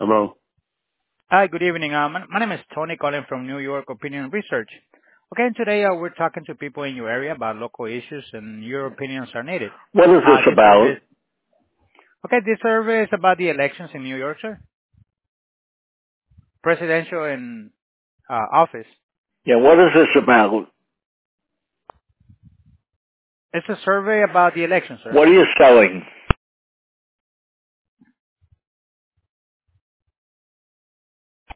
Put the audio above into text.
Hello. Hi, good evening. My name is Tony calling from New York Opinion Research. Okay, and today we're talking to people in your area about local issues and your opinions are needed. What is this This survey about? is, this survey is about the elections in New York, sir. Presidential and office. Yeah, what is this about? It's a survey about the election, sir. What are you selling?